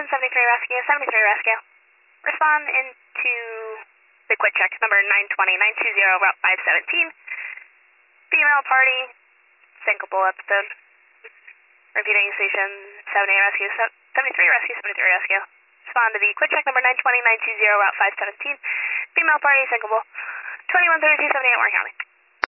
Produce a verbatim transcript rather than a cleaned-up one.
seventy-three Rescue, seventy-three Rescue. Respond into the quit check, number nine twenty, nine two zero, route five seventeen. Female party, syncopal episode. Repeating station seventy-eight Rescue, seventy-three Rescue, seventy-three Rescue. Respond to the quit check, number nine twenty, nine two zero, route five seventeen. Female party, syncopal. twenty-one thirty-two, seventy-eight, Warren County.